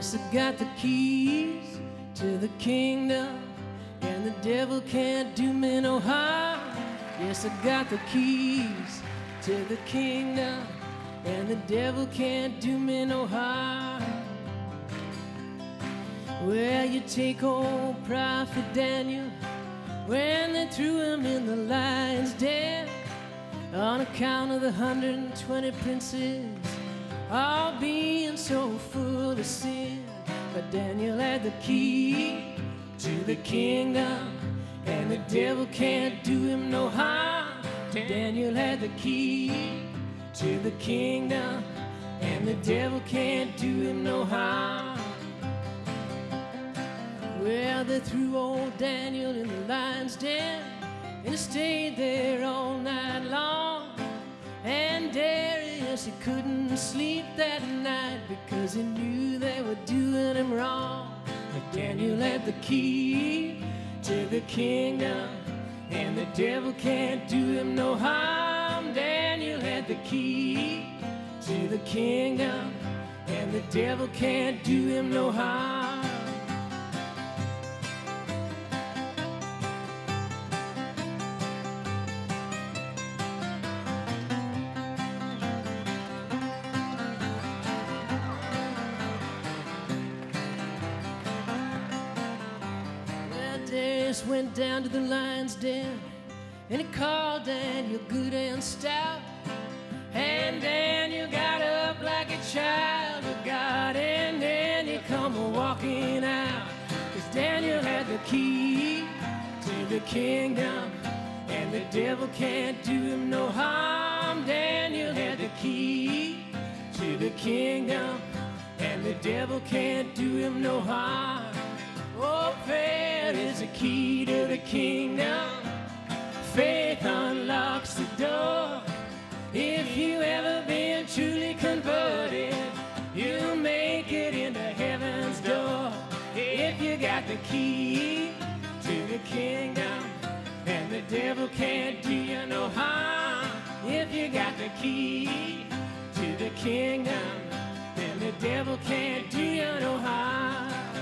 Yes, I got the keys to the kingdom, and the devil can't do me no harm. Yes, I got the keys to the kingdom, and the devil can't do me no harm. Well, you take old prophet Daniel, when they threw him in the lion's den, on account of the 120 princes all being so full of sin. But Daniel had the key to the kingdom, and the devil can't do him no harm. Daniel had the key to the kingdom, and the devil can't do him no harm. Well, they threw old Daniel in the lion's den, and he stayed there all night long. And Darius, he couldn't sleep that night because he knew they were doing him wrong. But Daniel had the key to the kingdom, and the devil can't do him no harm. Daniel had the key to the kingdom, and the devil can't do him no harm. Darius went down to the lion's den, and he called Daniel good and stout. And Daniel got up like a child of God, and then he come walking out. 'Cause Daniel had the key to the kingdom, and the devil can't do him no harm. Daniel had the key to the kingdom, and the devil can't do him no harm. Oh, prayer is a key to the kingdom. Faith unlocks the door. If you ever been truly converted, you make it into heaven's door. If you got the key to the kingdom, and the devil can't do you no harm. If you got the key to the kingdom, then the devil can't do you no harm.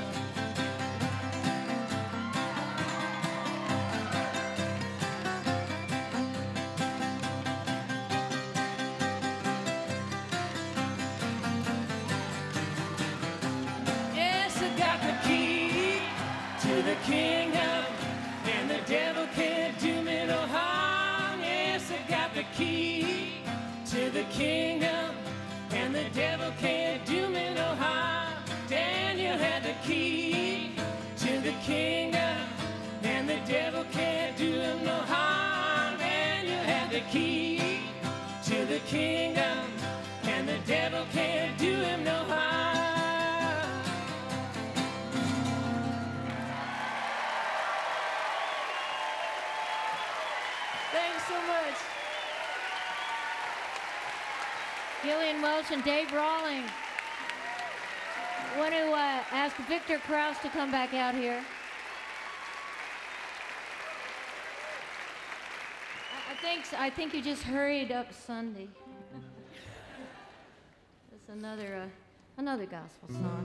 The kingdom, and the devil can't do me no harm. Yes, I got the key to the kingdom, and the devil can't do me no harm. Daniel had the key to the kingdom, and the devil can't do him no harm. Daniel had the key to the kingdom, and the devil can't do him no harm. Thanks so much. Gillian Welch and Dave Rawling. I want to ask Victor Krause to come back out here. I think you just hurried up Sunday. It's another gospel song.